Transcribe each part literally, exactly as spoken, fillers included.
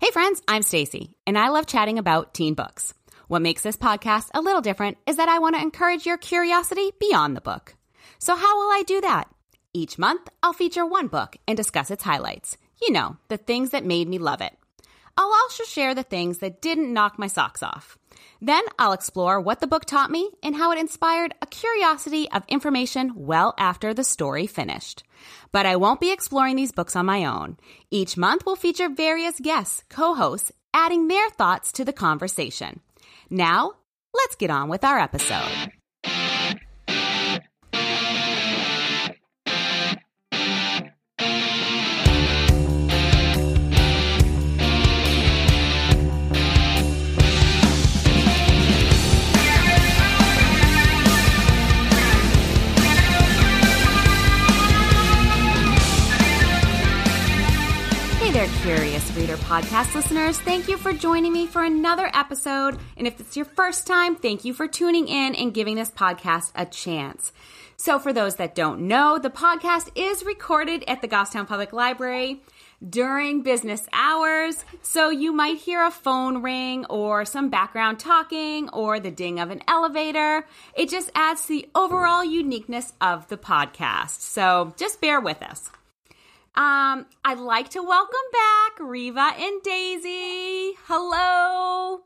Hey friends, I'm Stacy, and I love chatting about teen books. What makes this podcast a little different is that I want to encourage your curiosity beyond the book. So how will I do that? Each month, I'll feature one book and discuss its highlights. You know, the things that made me love it. I'll also share the things that didn't knock my socks off. Then I'll explore what the book taught me and how it inspired a curiosity of information well after the story finished. But I won't be exploring these books on my own. Each month will feature various guests, co-hosts, adding their thoughts to the conversation. Now, let's get on with our episode. Curious Reader podcast listeners, thank you for joining me for another episode. And if it's your first time, thank you for tuning in and giving this podcast a chance. So for those that don't know, the podcast is recorded at the Goffstown Public Library during business hours. So you might hear a phone ring or some background talking or the ding of an elevator. It just adds to the overall uniqueness of the podcast. So just bear with us. Um, I'd like to welcome back Riva and Daisy. Hello.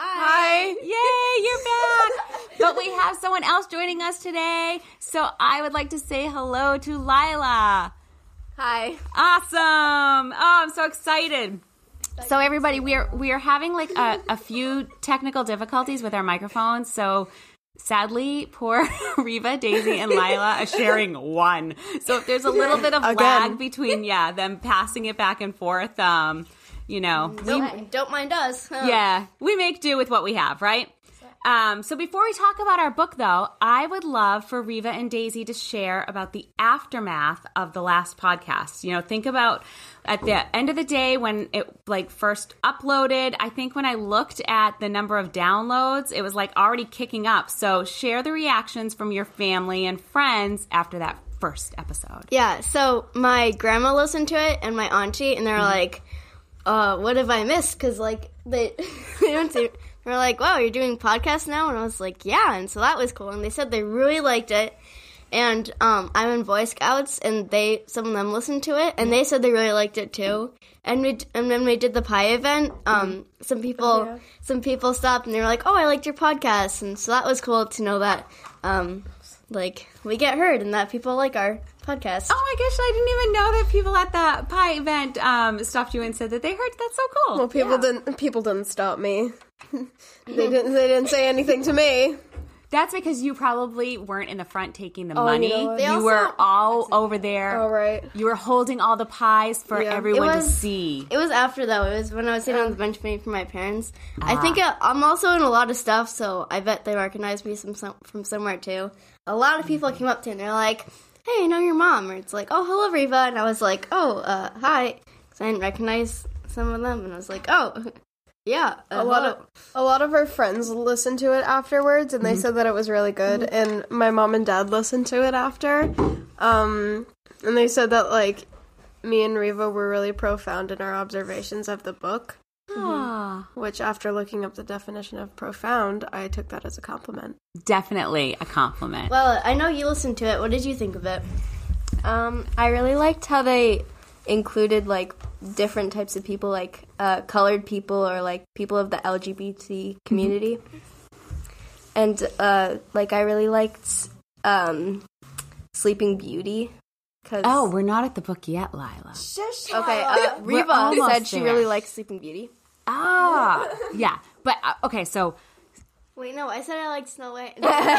Hi. Yay, you're back. But we have someone else joining us today. So I would like to say hello to Lila. Hi. Awesome. Oh, I'm so excited. So everybody, we are we are having like a, a few technical difficulties with our microphones. So sadly, poor Riva, Daisy, and Lila are sharing one. So if there's a little bit of Again. lag between, yeah, them passing it back and forth, um, you know. Don't, we, don't mind us. Oh. Yeah, we make do with what we have, right? Um, so before we talk about our book, though, I would love for Riva and Daisy to share about the aftermath of the last podcast. You know, think about at the end of the day when it like first uploaded. I think when I looked at the number of downloads, it was like already kicking up. So share the reactions from your family and friends after that first episode. Yeah, so my grandma listened to it and my auntie, and they're mm-hmm. like, uh, what have I missed? Because, like, they, they don't say... They're like, wow, you're doing podcasts now? And I was like, yeah. And so that was cool. And they said they really liked it. And um, I'm in Boy Scouts, and they some of them listened to it, and they said they really liked it too. And we and when we did the pie event, um, some people oh, yeah. some people stopped, and they were like, oh, I liked your podcast. And so that was cool to know that, um, like, we get heard and that people like our podcast. Oh my gosh, I didn't even know that people at the pie event um, stopped you and said that they heard. That's so cool. Well, people yeah. didn't people didn't stop me. They didn't. They didn't say anything to me. That's because you probably weren't in the front taking the oh, money. You, know you also, were all over there. Oh, right. You were holding all the pies for yeah. everyone was, to see. It was after, though. It was when I was sitting on the bench waiting for my parents. Ah. I think uh, I'm also in a lot of stuff, so I bet they recognized me some, some, from somewhere, too. A lot of people came up to me, and they're like, hey, I know your mom. Or it's like, oh, hello, Riva. And I was like, oh, uh, hi. Because I didn't recognize some of them, and I was like, oh, yeah. Uh, a lot of a lot of her friends listened to it afterwards, and they mm-hmm. said that it was really good. Mm-hmm. And my mom and dad listened to it after, um, and they said that like me and Riva were really profound in our observations of the book. Mm-hmm. Which, after looking up the definition of profound, I took that as a compliment. Definitely a compliment. Well, I know you listened to it. What did you think of it? Um, I really liked how they included like different types of people, like uh, colored people or like people of the L G B T community. Mm-hmm. And uh, like I really liked um, Sleeping Beauty. Cause oh, we're not at the book yet, Lila. Shush. Okay, uh, Riva said she there. really liked Sleeping Beauty. Ah, yeah. But, uh, okay, so... Wait, no, I said I liked Snow White.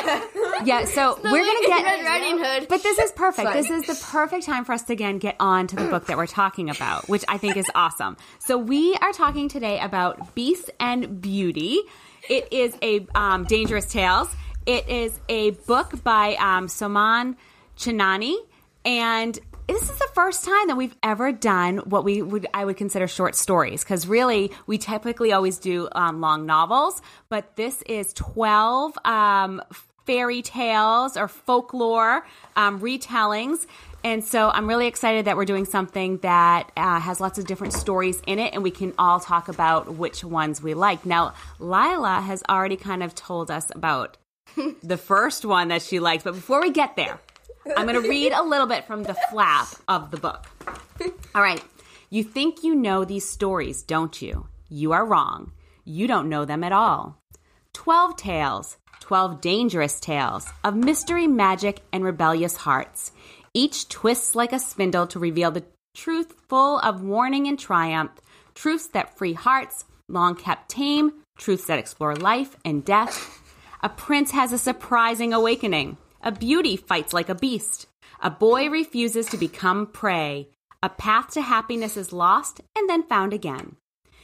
yeah, so Snow we're going to get... Red Riding Hood. But this is perfect. This is the perfect time for us to, again, get on to the book that we're talking about, which I think is awesome. So we are talking today about Beast and Beauty. It is a um, Dangerous Tales. It is a book by um, Soman Chainani, and this is the first time that we've ever done what we would I would consider short stories, because really we typically always do um, long novels, but this is twelve um, fairy tales or folklore um, retellings. And so I'm really excited that we're doing something that uh, has lots of different stories in it, and we can all talk about which ones we like. Now, Lila has already kind of told us about the first one that she likes, but before we get there, I'm going to read a little bit from the flap of the book. All right. You think you know these stories, don't you? You are wrong. You don't know them at all. Twelve tales, twelve dangerous tales of mystery, magic, and rebellious hearts. Each twists like a spindle to reveal the truth full of warning and triumph, truths that free hearts, long kept tame, truths that explore life and death. A prince has a surprising awakening. A beauty fights like a beast. A boy refuses to become prey. A path to happiness is lost and then found again.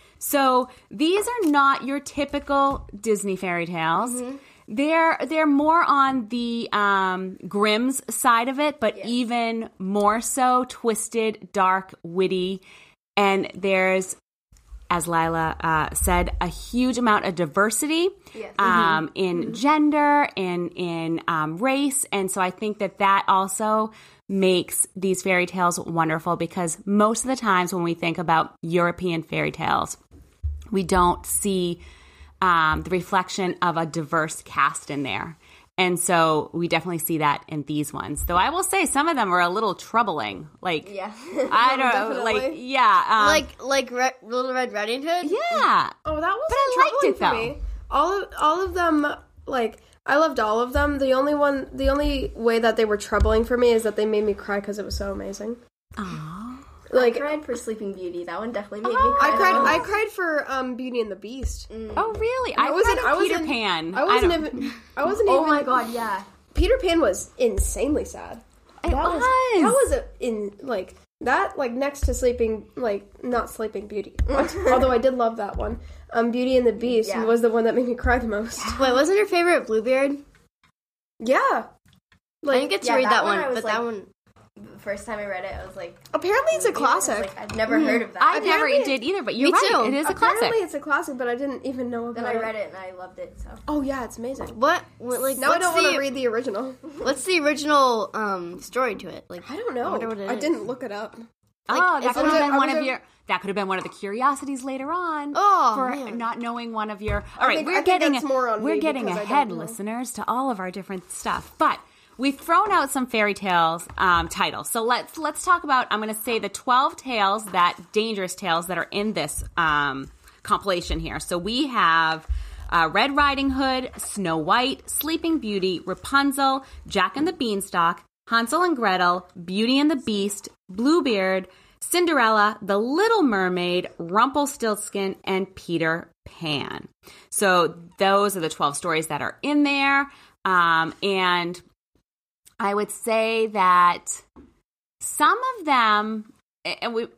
So these are not your typical Disney fairy tales. Mm-hmm. They're they're more on the um, Grimm's side of it, but yes. even more so twisted, dark, witty. And there's, as Lila uh, said, a huge amount of diversity yes. um, mm-hmm. in mm-hmm. gender and in um, race. And so I think that that also makes these fairy tales wonderful, because most of the times when we think about European fairy tales, we don't see um, the reflection of a diverse cast in there. And so we definitely see that in these ones. Though I will say some of them are a little troubling. Like, yeah. I don't know, like, yeah. Um, like, like Re- Little Red Riding Hood? Yeah. Oh, that was but I liked it, though. Me. All of, all of them, like, I loved all of them. The only one, the only way that they were troubling for me is that they made me cry because it was so amazing. Aww. Like, I cried for Sleeping Beauty. That one definitely made oh, me cry. I cried. I cried for um, Beauty and the Beast. Mm. Oh, really? I, I wasn't. I Peter Pan. I wasn't I even. I wasn't even. Oh my god! Yeah. Peter Pan was insanely sad. It that was. was. That was a, in like that like next to Sleeping like not Sleeping Beauty. Although I did love that one. Um, Beauty and the Beast yeah. was the one that made me cry the most. Wait, wasn't your favorite Bluebeard? Yeah. Like, I didn't get to yeah, read that, that one, one but like, that one. The first time I read it, I was like, apparently it's a classic. Like, I've never mm. heard of that. I never did either, but you're Me right. Too. It is a apparently classic. Apparently it's a classic, but I didn't even know about it. Then I it. read it and I loved it. So. Oh yeah, it's amazing. What? what like now I don't the, want to read the original. What's the original um, story to it? Like I don't know. I, wonder what it I is. didn't look it up. Like, oh, that is could have been I one of a, your. That could have been one of the curiosities later on. Oh, for man. not knowing one of your. All right, think, we're getting a, more on we're me getting ahead, listeners, to all of our different stuff, but. We've thrown out some fairy tales um, titles, so let's let's talk about. I'm going to say the twelve tales, that dangerous tales that are in this um, compilation here. So we have uh, Red Riding Hood, Snow White, Sleeping Beauty, Rapunzel, Jack and the Beanstalk, Hansel and Gretel, Beauty and the Beast, Bluebeard, Cinderella, The Little Mermaid, Rumpelstiltskin, and Peter Pan. So those are the twelve stories that are in there, um, and I would say that some of them, and we,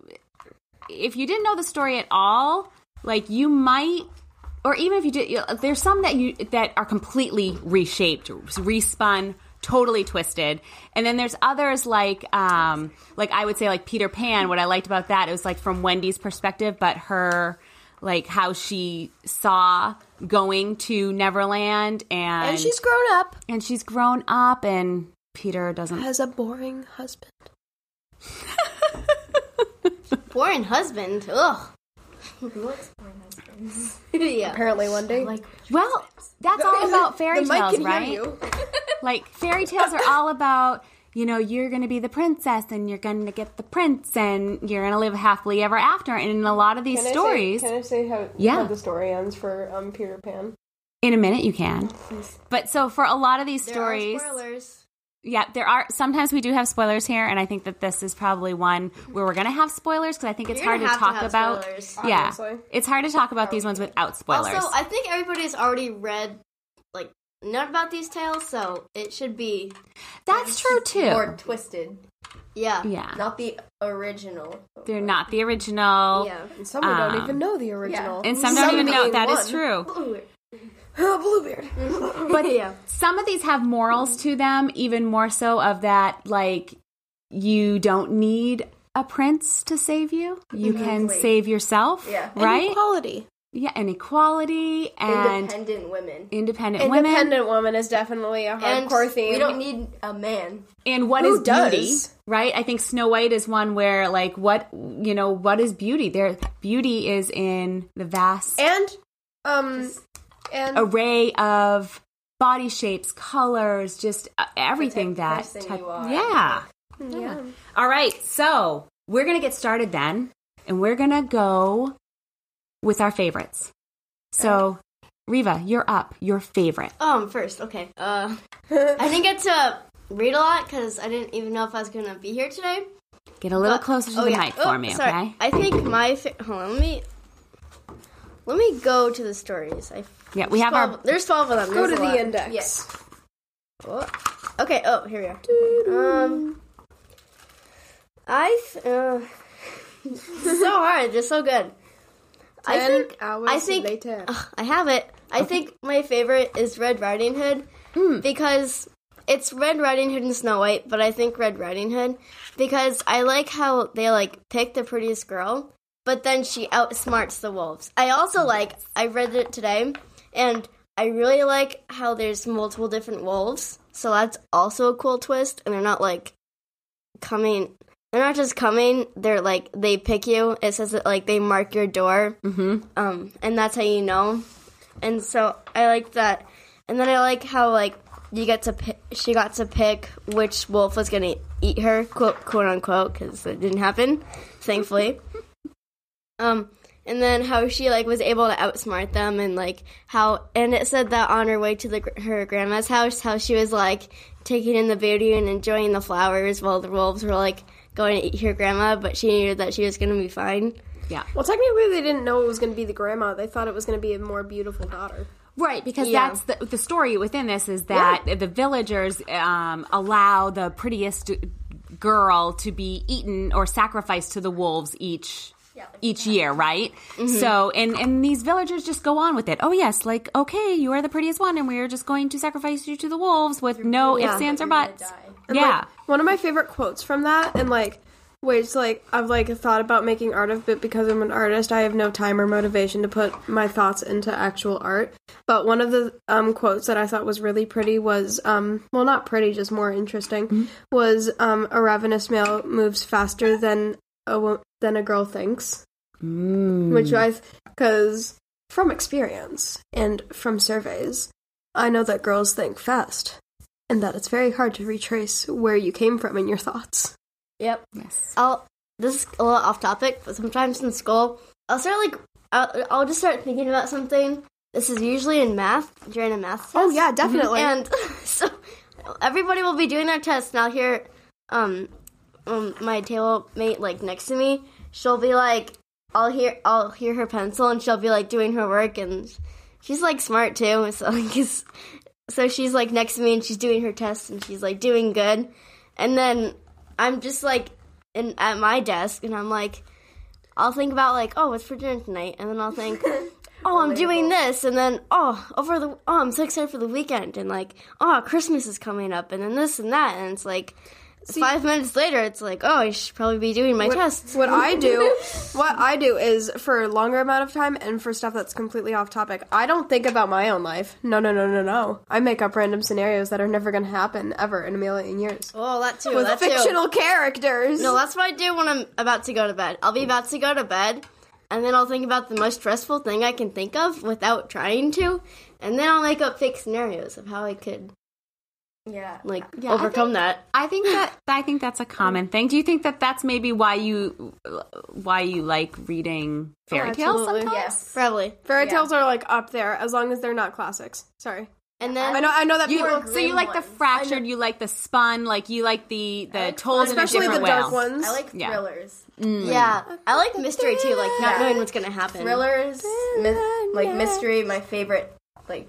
if you didn't know the story at all, like you might, or even if you did, there's some that you that are completely reshaped, respun, totally twisted, and then there's others like, um, like I would say like Peter Pan. What I liked about that, it was like from Wendy's perspective, but her, like how she saw going to Neverland, and and she's grown up, and she's grown up, and Peter doesn't has a boring husband. Boring husband? Ugh. Who likes boring husbands? Yeah. Apparently one day. Like, well, that's all about fairy tales, right? Like fairy tales are all about, you know, you're going to be the princess and you're going to get the prince and you're going to live happily ever after. And in a lot of these can stories, I say, can I say how, yeah. how the story ends for um, Peter Pan? In a minute, you can. But so for a lot of these there stories, are spoilers. Yeah, there are. Sometimes we do have spoilers here, and I think that this is probably one where we're going to have spoilers because I think it's You're hard to have talk to about. Spoilers. Yeah, Obviously. It's hard to talk about these ones without spoilers. Also, I think everybody's already read, like, not about these tales, so it should be. That's true too. Or twisted. Yeah. Yeah. Not the original. They're not the original. Yeah. And some um, don't even know the original. Yeah. And some, some don't even know. That one. Is true. Bluebeard. Bluebeard. But yeah. Some of these have morals to them, even more so of that, like, you don't need a prince to save you. You exactly. can save yourself. Yeah. Right? And equality. yeah, and equality and independent women. Independent women. Independent woman is definitely a hardcore And theme. we don't need a man. And what Who is beauty, does? right? I think Snow White is one where, like, what, you know, what is beauty? There, beauty is in the vast and um and array of body shapes, colors, just uh, everything that. person type- you are. Yeah. yeah. All right, so we're gonna get started then, and we're gonna go with our favorites. So, Riva, you're up. Your favorite. Oh, I'm first. Okay. Uh, I didn't get to read a lot because I didn't even know if I was going to be here today. Get a little But- closer to oh, the yeah. mic Oh, for me, sorry. okay? I think my fa- hold on. Let me let me go to the stories. I, Yeah, we have our. twelve, there's twelve of them. Go There's to a the lot. index. Yes. Oh. Okay. Oh, here we are. Um, I th- uh, this is so hard. They're so good. I Ten think hours I think later. ugh, I have it. I think my favorite is Red Riding Hood because it's Red Riding Hood and Snow White, but I think Red Riding Hood because I like how they like pick the prettiest girl, but then she outsmarts the wolves. I also like I read it today, and I really like how there's multiple different wolves, so that's also a cool twist, and they're not like coming. They're not just coming. They're like they pick you. It says that like they mark your door, Mm-hmm. um, and that's how you know. And so I like that. And then I like how like you get to pick, she got to pick which wolf was gonna eat her, quote quote unquote, because it didn't happen, thankfully. um, and then how she like was able to outsmart them, and like how, and it said that on her way to the her grandma's house, how she was like taking in the beauty and enjoying the flowers while the wolves were like going to eat her grandma, but she knew that she was gonna be fine. Yeah. Well, technically, they didn't know it was going to be the grandma. They thought it was going to be a more beautiful daughter. Right, because Yeah. that's the, the story within this is that the villagers um, allow the prettiest girl to be eaten or sacrificed to the wolves each each year, right? So, and, and these villagers just go on with it. Oh, yes, like, okay, you are the prettiest one, and we're just going to sacrifice you to the wolves with no Yeah. ifs, ands, or You're gonna buts. die. And, Yeah. like, one of my favorite quotes from that, and like, ways like I've like thought about making art of, but because I'm an artist, I have no time or motivation to put my thoughts into actual art. But one of the um, quotes that I thought was really pretty was, um, well, not pretty, just more interesting, was um, a ravenous male moves faster than a wo- than a girl thinks, Mm. which I because from experience and from surveys, I know that girls think fast, and that it's very hard to retrace where you came from in your thoughts. Yep. Yes. I'll. This is a little off topic, but sometimes in school, I'll start like I'll, I'll just start thinking about something. This is usually in math during a math test. Oh yeah, definitely. And so everybody will be doing their test, and I'll hear um, um my table mate like next to me. She'll be like, I'll hear I'll hear her pencil, and she'll be like doing her work, and she's like smart too. So like, it's- so she's like next to me, and she's doing her test, and she's like doing good, and then I'm just like in at my desk, and I'm like, I'll think about like, oh, what's for dinner tonight, and then I'll think, oh, I'm doing this, and then oh, over the oh, I'm so excited for the weekend, and like, oh, Christmas is coming up, and then this and that, and it's like five minutes later, it's like, oh, I should probably be doing my what, tests. what I do, what I do is for a longer amount of time and for stuff that's completely off topic. I don't think about my own life. No, no, no, no, no. I make up random scenarios that are never going to happen ever in a million years Oh, that too. with that fictional Too. characters. No, that's what I do when I'm about to go to bed. I'll be about to go to bed, and then I'll think about the most stressful thing I can think of without trying to, and then I'll make up fake scenarios of how I could Yeah. like Yeah, I overcome that. I think that I think that's a common thing. Do you think that that's maybe why you why you like reading fairy tales absolutely. sometimes? Yes. Probably. Fairy Yeah. tales are like up there as long as they're not classics. Sorry, And then I know. I know that You, people, so you like the ones. fractured, you like the spun, like you like the the like told in a especially different the way. dark ones. I like Yeah. thrillers. yeah, I like mystery too, like not Yeah. knowing what's gonna happen. Thrillers, myth, like mystery, my favorite like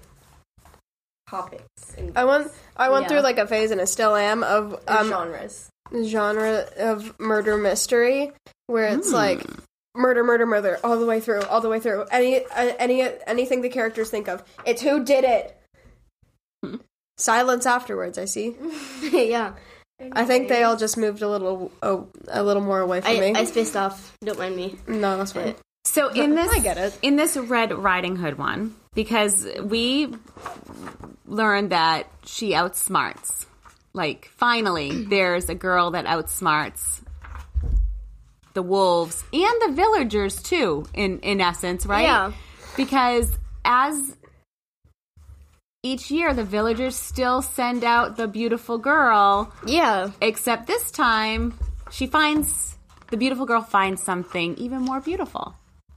topics and I went. I went Yeah. through like a phase, and I still am of um, genres. genre of murder mystery where it's like murder, murder, murder all the way through, all the way through. Any, uh, any, anything the characters think of. It's who did it. Silence afterwards. I see. yeah, I think they all just moved a little, oh, a little more away from I, me. I spaced off. Don't mind me. no, that's fine. So in this, I get it. in this Red Riding Hood one, because we learned that she outsmarts. Like, finally, there's a girl that outsmarts the wolves and the villagers too. In in essence, right? Yeah. Because as each year, the villagers still send out the beautiful girl. Yeah. Except this time, she finds the beautiful girl finds something even more beautiful.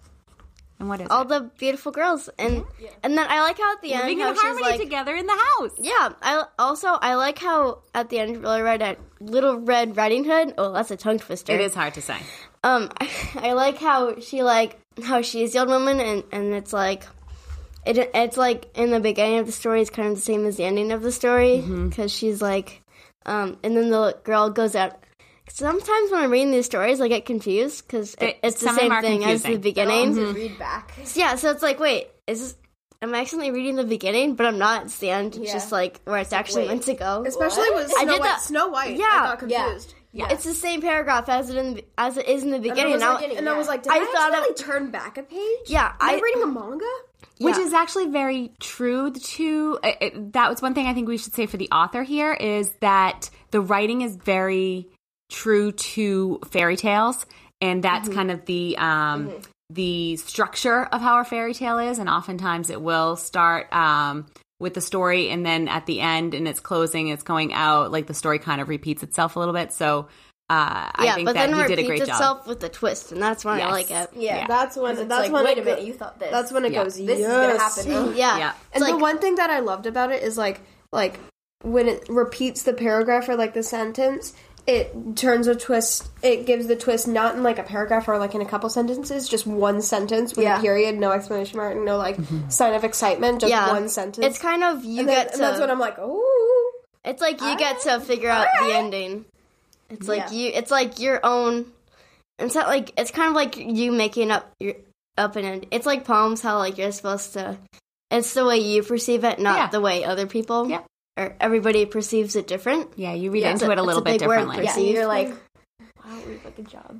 And what is All it? the beautiful girls, and and then I like how at the Living end how in she's harmony like, together in the house. yeah. I also I like how at the end Little Red Little Red Riding Hood. Oh, that's a tongue twister. It is hard to say. Um, I, I like how she like how she's the old woman, and and it's like. It, it's like in the beginning of the story, it's kind of the same as the ending of the story because she's like, um, and then the girl goes out. Sometimes when I'm reading these stories, I get confused because it, it's the some of them same are thing as the confusing. beginning. To read back. Yeah, so it's like, wait, is this? I'm accidentally reading the beginning, but I'm not. It's the end. It's Yeah. just like where it's actually wait. meant to go. Especially with I Snow did White. that- Snow White. Yeah. I got confused. Yeah. It's the same paragraph as it in the, as it is in the And I beginning. was Now- like, and I was like, did I I, thought accidentally it- turn back a page? yeah, Am I, I reading a manga? Which Yeah. is actually very true to it, it, that was one thing I think we should say for the author here is that the writing is very true to fairy tales, and that's kind of the um, mm-hmm. the structure of how a fairy tale is, and oftentimes it will start um, with the story, and then at the end and it's closing, it's going out, like the story kind of repeats itself a little bit. So uh, I yeah, think but that then he it did a repeats great itself job. with a twist, and that's when Yes. I like it. Yeah. Yeah. That's when. It's That's like, when wait it a minute, go- you thought this. That's when it Yeah. goes. This is yes. gonna happen now. Yeah, Yeah. It's And like, the one thing that I loved about it is like like when it repeats the paragraph or like the sentence, it turns a twist. It gives the twist not in like a paragraph or like in a couple sentences, just one sentence with Yeah. a period, no exclamation mark, no like sign of excitement, just yeah, one sentence. It's kind of you and, then- get and that's when to. I'm like, ooh. It's like you get to figure out the ending. It's like Yeah. you. It's like your own. It's not like it's kind of like you making up your up an end. It's like poems. How like you're supposed to. It's the way you perceive it, not Yeah. the way other people. Yeah. Or everybody perceives it different. Yeah, you read Yeah, into it's a- it a little it's a bit big word differently. for Yeah, Perceive. you're like, wow, we have a good job.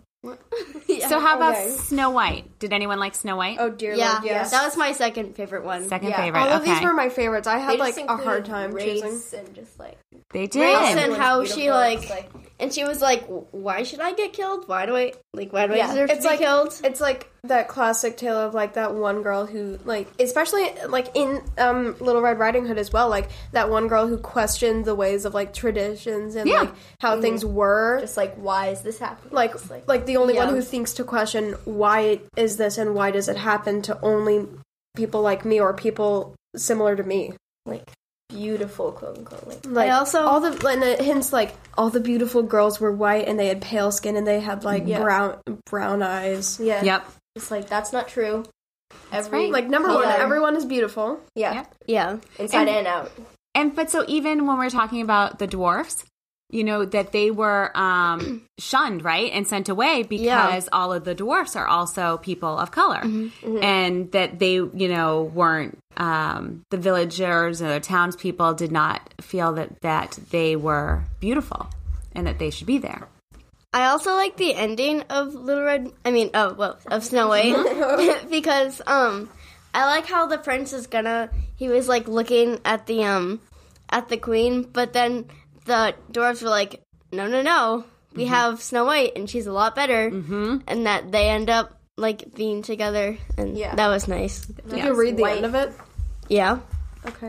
So how about Okay. Snow White? Did anyone like Snow White? Oh dear Yeah, Lord, yes. that was my second favorite one. Second Yeah. favorite. All of okay. these were my favorites. I They had just like a hard included time race choosing. and just like They did. Race and everyone's how she beautiful. like, It's like and she was like, "Why should I get killed? Why do I like? Why do I Yeah. deserve It's to be like killed?" it's like that classic tale of like that one girl who like, especially like in um, Little Red Riding Hood as well, like that one girl who questioned the ways of like traditions and Yeah. like how things were. just like, why is this happening? like, Just like, like the only Yeah. one who thinks to question why is this and why does it happen to only people like me or people similar to me. like beautiful, quote unquote. Like, Like I also- all the and it hints like all the beautiful girls were white and they had pale skin and they had like Yeah. brown brown eyes. yeah, Yep. it's like that's not true. Every right. Like number color- one, everyone is beautiful. yeah, Yep. Yeah, inside And- and out. And but so even when we're talking about the dwarfs, you know that they were um, shunned, right, and sent away because Yeah. all of the dwarfs are also people of color, and that they, you know, weren't um, the villagers or the townspeople did not feel that that they were beautiful and that they should be there. I also like the ending of Little Red. I mean, oh well, of Snow White because um, I like how the prince is gonna. He was like looking at the um, at the queen, but then the dwarves were like, no, no, no, we have Snow White and she's a lot better, mm-hmm. and that they end up like being together, and Yeah. that was nice. Did you read the white. end of it? Yeah, Okay.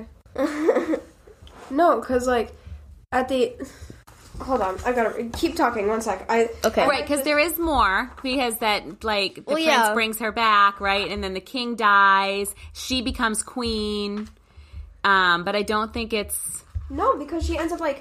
No, because like at the hold on, I gotta keep talking. One sec. I okay, Right, because there is more. Because that, like, the Well, prince yeah. brings her back, right, and then the king dies. She becomes queen. Um, but I don't think it's. no, because she ends up like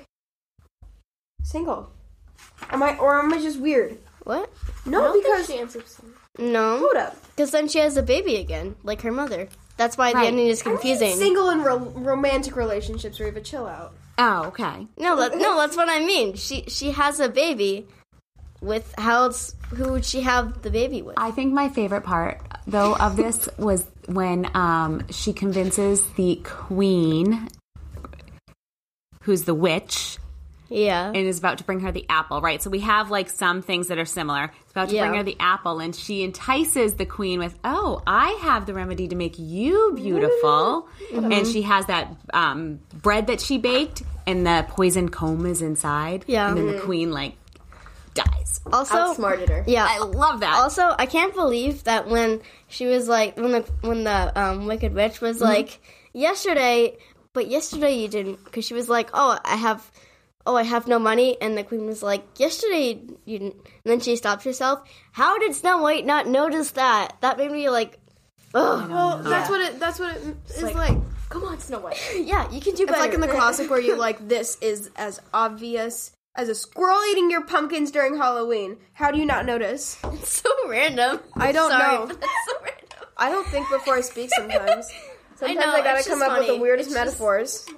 single. Am I or am I just weird? What? No, because No, hold up. because then she has a baby again, like her mother. That's why Right. the ending is confusing. Single and ro- romantic relationships, Reva, chill out. Oh, okay. No, that, no, that's what I mean. She she has a baby with how else who would she have the baby with? I think my favorite part, though, of this was when um, she convinces the queen, who's the witch, Yeah. and is about to bring her the apple, right? So we have like some things that are similar. It's about to Yeah. bring her the apple, and she entices the queen with, "Oh, I have the remedy to make you beautiful." Mm-hmm. And she has that um, bread that she baked, and the poison comb is inside. Yeah. And then the queen like dies. Also, Outsmarted her. yeah. I love that. Also, I can't believe that when she was like, when the when the um, Wicked Witch was like, yesterday, but yesterday you didn't, because she was like, oh, I have, oh, I have no money, and the queen was like, yesterday you didn't, and then she stopped herself. How did Snow White not notice that? That made me like, ugh. Well, that's what it. That's what it is like. like. Come on, Snow White. Yeah, you can do It's better. like in the classic where you like, this is as obvious as a squirrel eating your pumpkins during Halloween. How do you not notice? It's so random. I don't Sorry, know. but that's so random. I don't think before I speak sometimes. Sometimes I, know, gotta it's come just up with the funny. weirdest It's just- metaphors.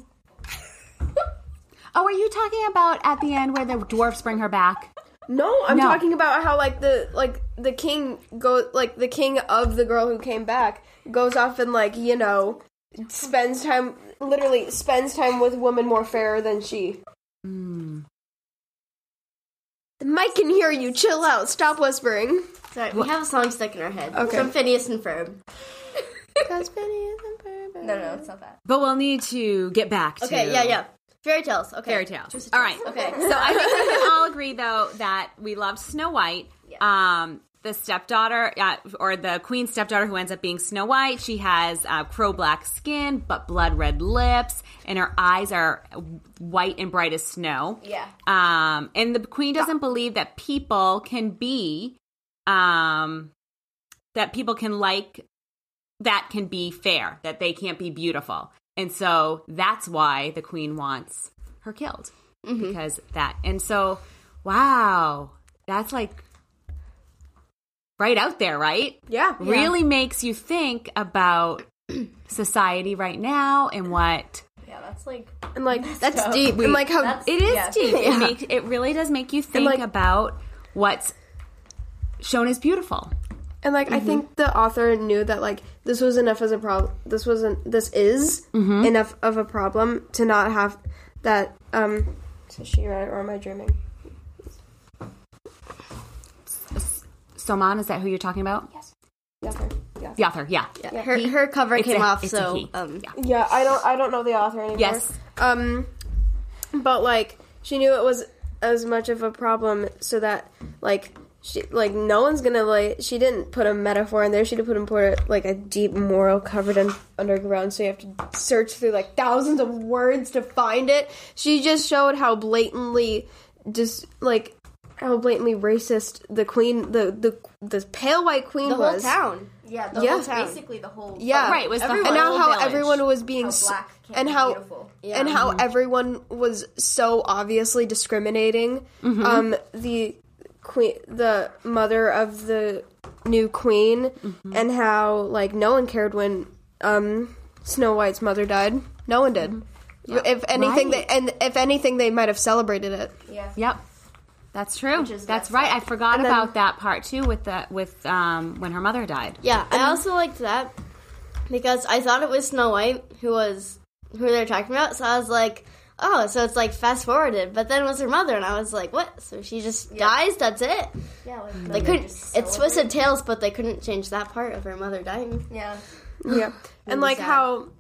Oh, are you talking about at the end where the dwarfs bring her back? No, I'm No. talking about how like the like the king go like the king of the girl who came back goes off and like, you know, spends time literally spends time with women more fairer than she. Mm. The mic can hear you. Chill out. Stop whispering. Sorry, we have a song stuck in our head. Okay. From Phineas and Ferb. No, no, it's not that. But we'll need to get back to Okay, yeah, yeah. Fairy tales. Okay. fairy tales. All right. Okay. So I think we can all agree, though, that we loved Snow White. Um, the stepdaughter, uh, or the queen's stepdaughter who ends up being Snow White, she has uh, crow-black skin, but blood-red lips, and her eyes are white and bright as snow. Yeah. Um, and the queen doesn't believe that people can be, um, that people can like, that can be fair, that they can't be beautiful. And so that's why the queen wants her killed. Mm-hmm. Because that. And so, wow, that's like right out there, right? Yeah. Really makes you think about society right now and what Yeah, that's like... And like that's tough. deep. and like how That's- it is Yeah. deep. It Yeah. makes it really does make you think like- about what's shown as beautiful. and like I think the author knew that like this was enough as a problem. This wasn't. This is enough of a problem to not have that. Um, is she right or am I dreaming? Soman, is that who you're talking about? Yes. The author. Yeah. The author, yeah. Yeah, her her cover It's came a- off, it's a so he. um, Yeah. Yeah, I don't I don't know the author anymore. Yes. Um but like she knew it was as much of a problem so that like she like no one's gonna like she didn't put a metaphor in there, she did put in put like a deep moral covered in underground, so you have to search through like thousands of words to find it. She just showed how blatantly just like how blatantly racist the queen the the the pale white queen the whole was. town. Yeah, the Yeah. whole town. Basically the whole... Yeah, Right, it was the and whole now how village. everyone was being How s- black can't and be how beautiful. Yeah. and how everyone was so obviously discriminating. Um, the queen, the mother of the new queen, and how like no one cared when um Snow White's mother died. No one did. If anything, Right. they and if anything, they might have celebrated it. Yeah. Yep. That's true. is That's messed right. up. I forgot And then- about that part too with the with um when her mother died. Yeah, I also liked that because I thought it was Snow White who was who they were talking about. So I was like, oh, so it's like fast forwarded. But then it was her mother, and I was like, what? So she just dies? That's it? Yeah, like... They couldn't. It's twisted tales, but they couldn't change that part of her mother dying. Yeah. Yeah, and like sad. how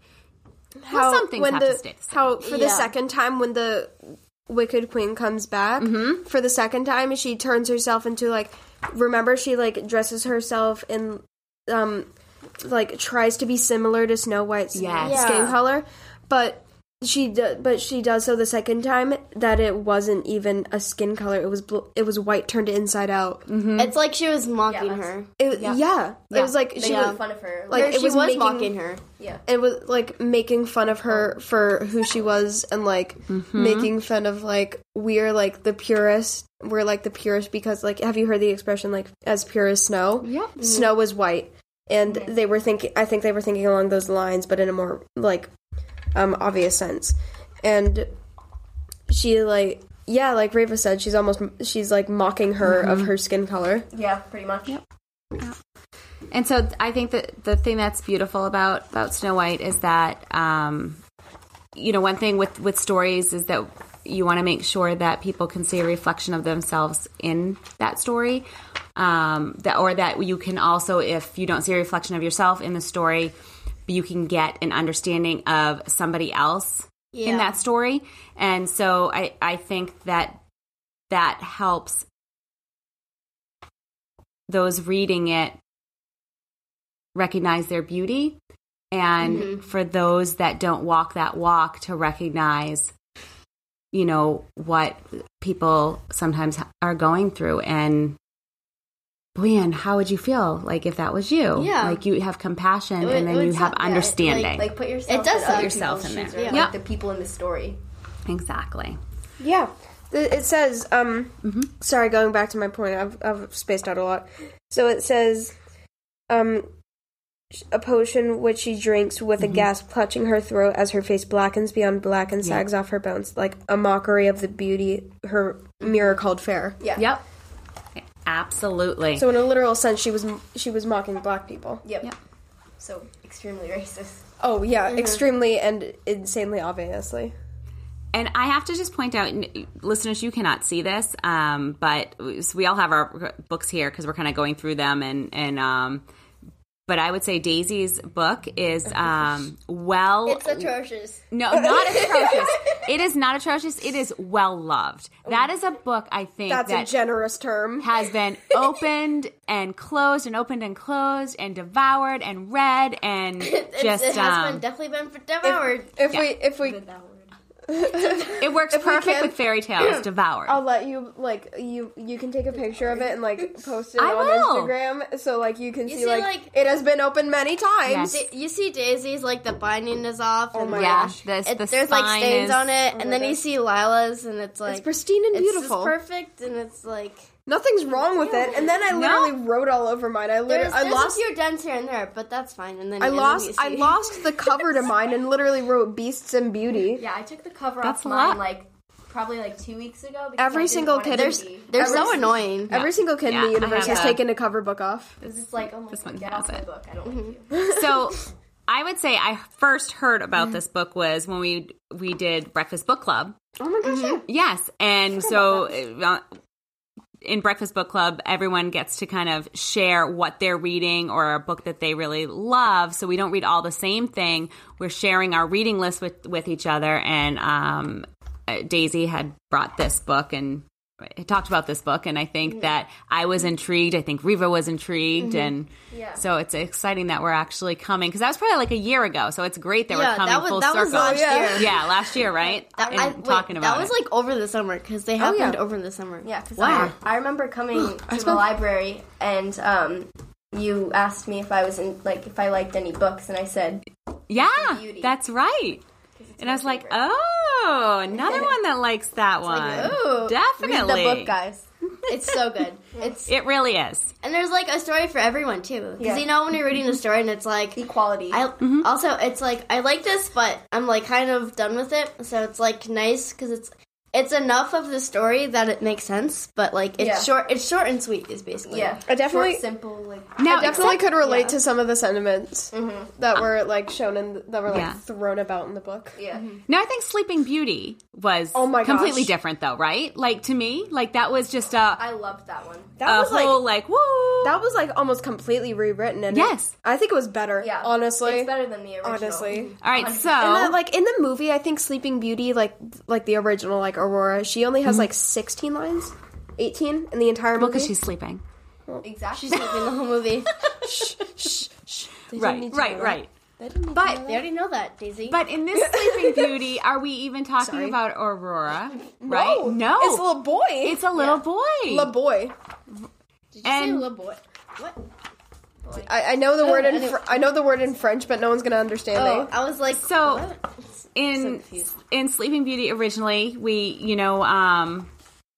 how some things when have the to stay the same. how for the Yeah. second time when the Wicked Queen comes back for the second time she turns herself into like remember she like dresses herself in um like tries to be similar to Snow White's Yes. skin Yeah. color, but she do, but she does so the second time that it wasn't even a skin color. It was bl- it was white turned inside out. It's like she was mocking Yeah, that's- her. It, yeah. Yeah. it was like They she made was fun of her. like Or it she was, was making, mocking her. yeah. it was like making fun of her for who she was and like making fun of like we're like the purest we're like the purest because like have you heard the expression like as pure as snow? Yep. Snow is white, and they were thinking I think they were thinking along those lines but in a more like um obvious sense. And she like yeah like Reva said she's almost she's like mocking her of her skin color. Yeah, pretty much. Yep. And so I think that the thing that's beautiful about, about Snow White is that, um, you know, one thing with, with stories is that you want to make sure that people can see a reflection of themselves in that story. Um, that, or that you can also, if you don't see a reflection of yourself in the story, you can get an understanding of somebody else Yeah. in that story. And so I, I think that that helps those reading it recognize their beauty. And Mm-hmm. for those that don't walk that walk, to recognize, you know, what people sometimes are going through. And Leanne, how would you feel like if that was you? Yeah. Like you have compassion It would- and it then you would have sound- yeah, understanding. Like put yourself It does in put other yourself people's in shoes, there. or, Yeah. like Yep. the people in the story. Exactly. Yeah. Th- It says, um, Mm-hmm. sorry, going back to my point, I've, I've spaced out a lot. So it says, um, a potion which she drinks with Mm-hmm. a gasp clutching her throat as her face blackens beyond black and sags off her bones, like a mockery of the beauty her mirror called fair. Yeah. Yep. Absolutely. So in a literal sense, she was she was mocking black people. Yep. Yep. So extremely racist. Oh yeah, extremely and insanely obviously. And I have to just point out, n- listeners, you cannot see this, um, but we all have our books here because we're kind of going through them. And, and um, but I would say Daisy's book is um, well. It's atrocious. No, not atrocious. It is not atrocious. It is well loved. That is a book I think That's that a generous term. has been opened and closed and opened and closed and devoured and read and It's, just it has um, been definitely been devoured. If Yeah. we if we it works if we perfect can- with fairy tales. Devoured. I'll let you like you you can take a picture of it and like post it I on will. Instagram so like you can You see, see, like, like- it has been opened many times. Yes. See- You see Daisy's, like, the binding is off. Oh and, my like, yeah, gosh. this, it- the there's, like, spine stains is, on it. my And then you gosh. see Lila's, and it's, like... It's pristine and It's beautiful. just perfect, and it's, like... Nothing's wrong with it. And then I literally wrote all over mine. I literally There's, I there's lost a few dents here and there, but that's fine. And then I and then lost you I see- lost the cover to mine and literally wrote Beasts and Beauty. Yeah, I took the cover That's off a mine lot. like probably like two weeks ago. Because Every I didn't single want it kid- to There's- be- They're Every so s- annoying. Every single kid Yeah, in I the universe have has a- taken a cover book off. It was just like, oh my This one god, get has off my it. book. I don't want you. So I would say I first heard about this book was when we we did Breakfast Book Club. Oh my gosh, yeah. Yes, and so uh, in Breakfast Book Club, everyone gets to kind of share what they're reading or a book that they really love. So we don't read all the same thing. We're sharing our reading list with with each other. And um, uh, Daisy had brought this book and talked about this book, and I think that I was intrigued. I think Riva was intrigued, and Yeah. so it's exciting that we're actually coming because that was probably like a year ago. So it's great that Yeah, we're coming that was- full that was circle. last year. Yeah, last year, right? That, And I, wait, talking about that was, it. like, over the summer, because they happened yeah. over the summer. Yeah, because Wow. I, I remember coming to the spent- library and um, you asked me if I was in, like if I liked any books, and I said Yeah, Beauty. that's right. And I was like, oh, another one that likes that one. ooh, read Definitely. the book, guys. It's so good. It's It really is. And there's, like, a story for everyone, too. Because, Yeah. you know, when you're reading a story and it's like... Equality. I Also, it's like, I like this, but I'm, like, kind of done with it. So it's, like, nice, because it's... It's enough of the story that it makes sense, but, like, it's Yeah. short It's short and sweet, is basically yeah, I definitely- Short, simple. Like Now, I definitely except- could relate yeah. to some of the sentiments that were like shown in that were like Yeah. thrown about in the book. yeah. No, I think Sleeping Beauty was Oh my completely gosh. different, though, right? Like, to me, like, that was just a, I loved that one. That a was like whole, like, woo. that was like almost completely rewritten. And Yes. it, I think it was better. Yeah, honestly, it's better than the original. honestly. All right, so. And that, like in the movie, I think Sleeping Beauty, like like the original, like Aurora, she only has like sixteen lines, eighteen in the entire well, movie. because she's sleeping. Exactly. She's sleeping the whole movie. They didn't Right, need to right, know that. right. They didn't need to But- know They that. already know that, Daisy. But in this Sleeping Beauty, are we even talking Sorry. about Aurora? Right? No. it's a little boy. It's a little boy. little boy. Did you and- say little boy? What? I, I know the word in anyway. fr- I know the word in French, but no one's gonna understand Oh, it. I was like, So- what? So in confused. in Sleeping Beauty originally, we you know um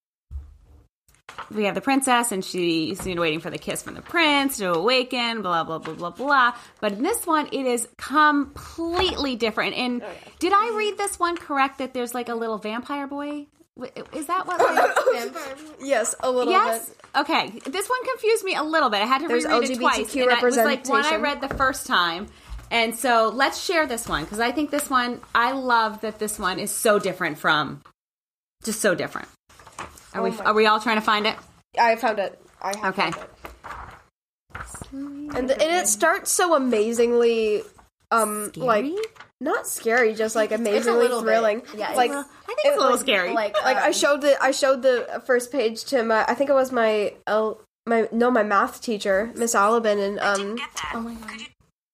we have the princess and she's you know, waiting for the kiss from the prince to awaken, blah blah blah blah blah. But in this one, it is completely different. And did I read this one correct? That there's like a little vampire boy. W- Is that what? Like, Yes, a little yes. bit. Okay. This one confused me a little bit. I had to There's reread it twice. L G B T Q And it was like one I representation. read the first time. And so let's share this one because I think this one, I love that this one is so different from just so different. Are Oh we my- are we all trying to find it? I found it. I have Okay. found it. And, the, and it starts so amazingly, um, Scary? like not scary, just like amazingly little bit. thrilling. Yeah, it's like a I think it's a little scary. Like, like I um, showed the I showed the first page to my I think it was my L, my no my math teacher Miss Alabin and um oh my god.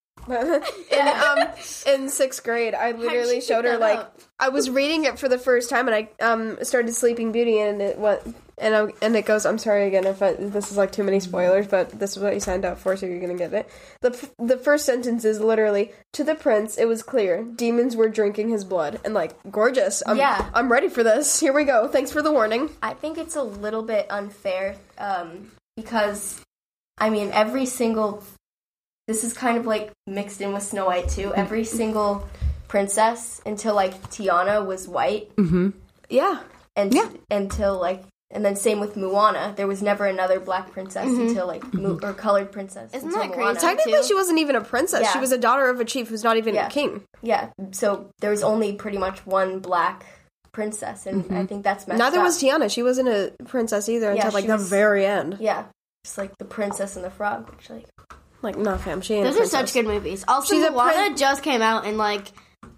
in um in sixth grade I literally she showed pick her that like up? I was reading it for the first time and I um started Sleeping Beauty and it what and I, and it goes I'm sorry again if I, this is like too many spoilers but this is what you signed up for so you're gonna get it. The the first sentence is literally to the prince it was clear demons were drinking his blood and like gorgeous. I'm, Yeah. I'm ready for this. Here we go. Thanks for the warning. I think it's a little bit unfair um, because, I mean, every single. This is kind of like mixed in with Snow White too. Every single princess until like Tiana was white, Mm-hmm. Yeah. and Yeah. until like, and then same with Moana. There was never another black princess Mm-hmm. until like Mu- or colored princess. Isn't until that crazy? Moana. Technically, too. she wasn't even a princess. Yeah. She was a daughter of a chief who's not even Yeah. a king. Yeah, so there was only pretty much one black princess, and I think that's messed Neither up. was Tiana. She wasn't a princess either Yeah, until like she the was- very end. Yeah, just like the Princess and the Frog, which like Like, no, fam, she ain't Those a are princess. such good movies. Also, She's a Moana prin- just came out and like,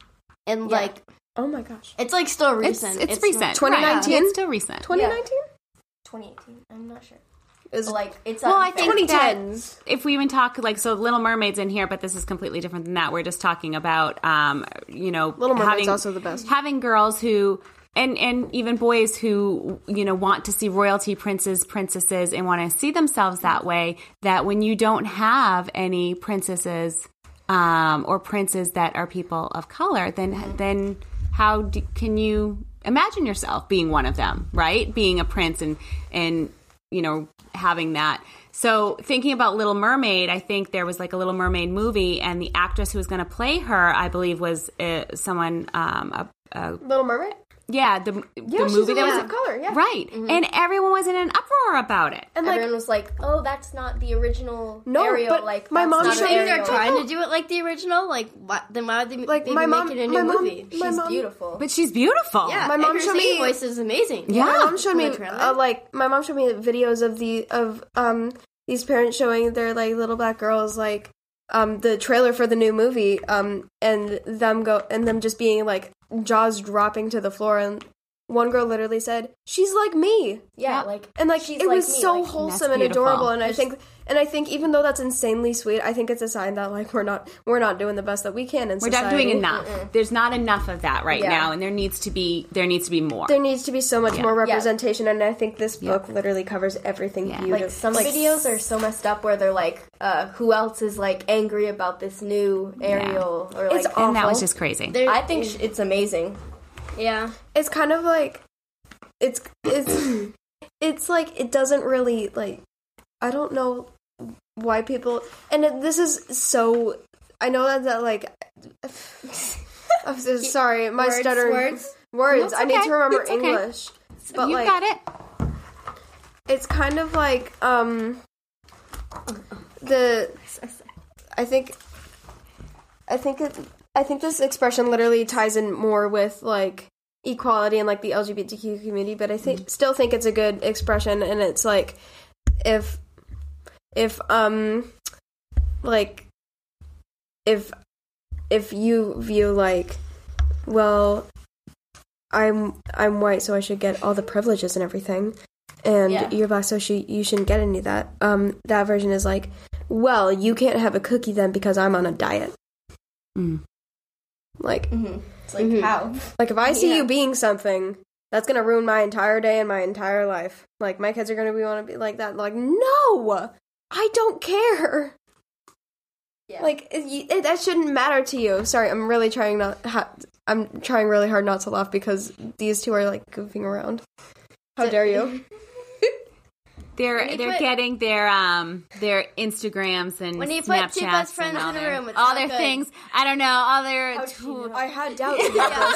and Yeah. like, Oh my gosh. it's like still It's, recent. it's, recent. twenty Right. nineteen? It's still recent. twenty nineteen? twenty eighteen. I'm not sure. Is But like it's Well, I unfair. think twenty that tens. if we even talk like so, Little Mermaid's in here, but this is completely different than that. We're just talking about, um, you know, Little Mermaid's having, also the best. Having girls who. And and even boys who, you know, want to see royalty princes, princesses, and want to see themselves that way, that when you don't have any princesses um, or princes that are people of color, then then how do, can you imagine yourself being one of them, right? Being a prince and, and you know, having that. So thinking about Little Mermaid, I think there was like a Little Mermaid movie, and the actress who was going to play her, I believe, was uh, someone, um, a, a Little Mermaid? yeah, the Yeah, the she's movie a that woman was of color, yeah. right, and everyone was in an uproar about it. And like, Everyone was like, "Oh, that's not the original No, Ariel." but like my that's mom not showed an me If they're Ariel. trying to do it like the original, like what, then why would they Like, maybe my mom- make it a my new mom- movie? my She's mom- beautiful. But she's beautiful. Yeah, My mom and her showed me- singing voice is amazing. Yeah. my mom showed In me, the trailer? uh, like, my mom showed me videos of the, of, um, these parents showing their, like, little black girls, like, um, the trailer for the new movie, um, and them go, and them just being, like, jaws dropping to the floor, and one girl literally said, "She's like me." yeah, Yeah. like And like she's it like was me, so like, wholesome That's and beautiful. adorable, and I think, and I think even though that's insanely sweet, I think it's a sign that like we're not we're not doing the best that we can in We're society. not doing enough. There's not enough of that right Yeah. now, and there needs to be there needs to be more. There needs to be so much Yeah. more Yeah. representation, and I think this book literally covers everything Yeah. beautifully. like some videos are so messed up where they're like, uh, "Who else is like angry about this new Ariel?" Or like, It's and that was awful. just crazy. There- I think sh- it's amazing. yeah. It's kind of like it's it's it's like it doesn't really like I don't know why people and it, this is so I know that that like I'm so sorry my Words, stutter words. words No, I it's need okay. to remember It's okay. English but you like got it. it's kind of like um the I think I think it I think this expression literally ties in more with like equality and like the L G B T Q community, but I think still think it's a good expression, and it's like if if um like if if you view like well I'm I'm white so I should get all the privileges and everything, and Yeah. you're black so sh- you shouldn't get any of that. Um, that version is like, well, you can't have a cookie then because I'm on a diet. Mm. Like, Mm-hmm. It's like how? like if I see Yeah. you being something, that's gonna ruin my entire day and my entire life. Like my kids are gonna be want to be like that. Like, no, I don't care. Yeah. Like it, it, that shouldn't matter to you. Sorry, I'm really trying not. Ha- I'm trying really hard not to laugh because these two are like goofing around. How dare you? They're you they're put- getting their um their Instagrams and When you put two Snapchats best friends and all in a their, room, it's all not their good. things. I don't know all their. tw- I had doubts about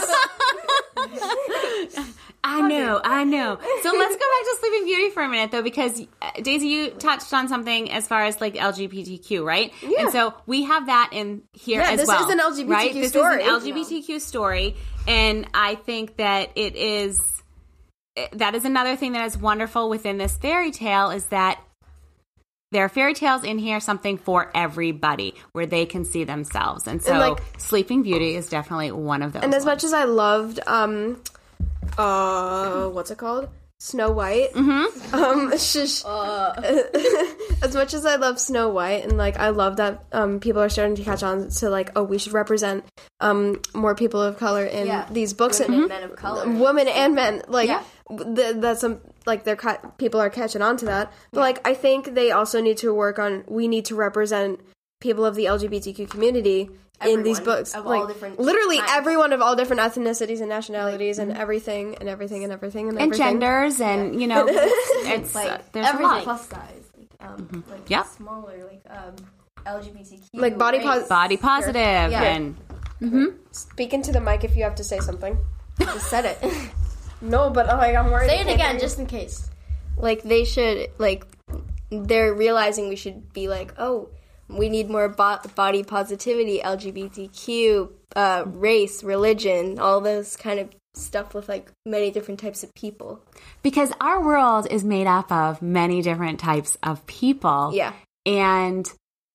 this. I know, I know. So let's go back to Sleeping Beauty for a minute, though, because uh, Daisy, you touched on something as far as like L G B T Q, right? Yeah. And so we have that in here Yeah, as this well. is an L G B T Q right? This story. is an L G B T Q story, and I think that it is that is another thing that is wonderful within this fairy tale is that there are fairy tales in here, something for everybody, where they can see themselves. And so And, like- Sleeping Beauty is definitely one of those. And as ones. much as I loved, um, uh, what's it called? Snow White. Mm-hmm. Um, shush. As much as I love Snow White, and like I love that um, people are starting to catch on to like, oh, we should represent um, more people of color in Yeah. these books Women and and men of color. women and men. Like Yeah. th- that's some like they're ca- people are catching on to that. But like I think they also need to work on. We need to represent people of the L G B T Q community in these Everyone books, of like all different literally kinds. everyone of all different ethnicities and nationalities and everything and everything and everything and and everything. genders, and you know, it's, it's like uh, there's everything a lot. plus size, like um, like Yep. smaller, like um, L G B T Q, Like body race. pos- Body positive, Yeah. and Speak into the mic if you have to say something. Just said it. No, but like I'm worried. Say I it can't again, hear just in case. Like they should, like they're realizing we should be like, oh, we need more bo- body positivity, L G B T Q, uh, race, religion, all those kind of stuff with like many different types of people. because our world is made up of many different types of people. Yeah. And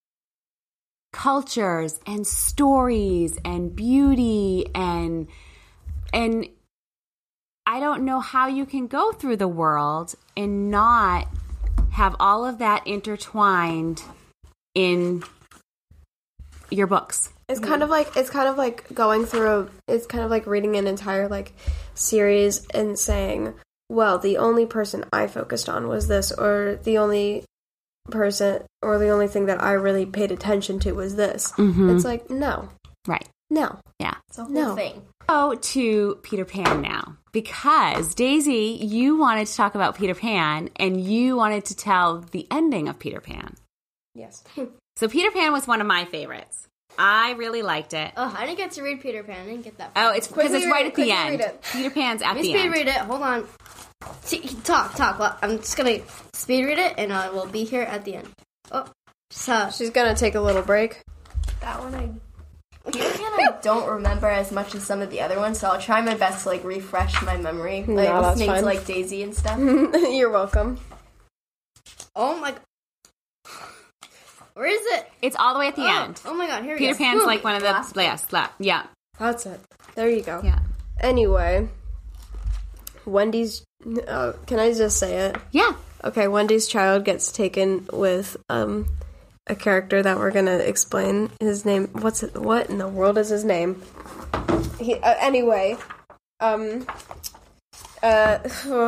cultures and stories and beauty and and I don't know how you can go through the world and not have all of that intertwined in your books. It's kind of like it's kind of like going through a, it's kind of like reading an entire like series and saying, well, the only person I focused on was this, or the only person or the only thing that I really paid attention to was this. Mhm. It's like, no. Right. No. Yeah. It's a whole No. thing. Go to Peter Pan now, because Daisy, you wanted to talk about Peter Pan and you wanted to tell the ending of Peter Pan. Yes. So Peter Pan was one of my favorites. I really liked it. Oh, I didn't get to read Peter Pan. I didn't get that. Oh, far. it's because Quickly it's right read- at the quickly end. read it. Peter Pan's at Let me the speed end. read it. Hold on. See, talk, talk. Well, I'm just gonna speed read it, and I will be here at the end. Oh, so She's gonna take a little break. That one I. Peter Pan I don't remember as much as some of the other ones, so I'll try my best to like refresh my memory, like No, that's listening fine. to like Daisy and stuff. You're welcome. oh my. Where is it? It's all the way at the oh, end. Oh my God! Here we Peter go. Pan's Ooh. like one of the last last, last, yeah, That's it. There you go. yeah, Anyway, Wendy's. Uh, can I just say it? yeah. Okay, Wendy's child gets taken with um a character that we're gonna explain his name. What's it? What in the world is his name? He uh, anyway. Um. Uh.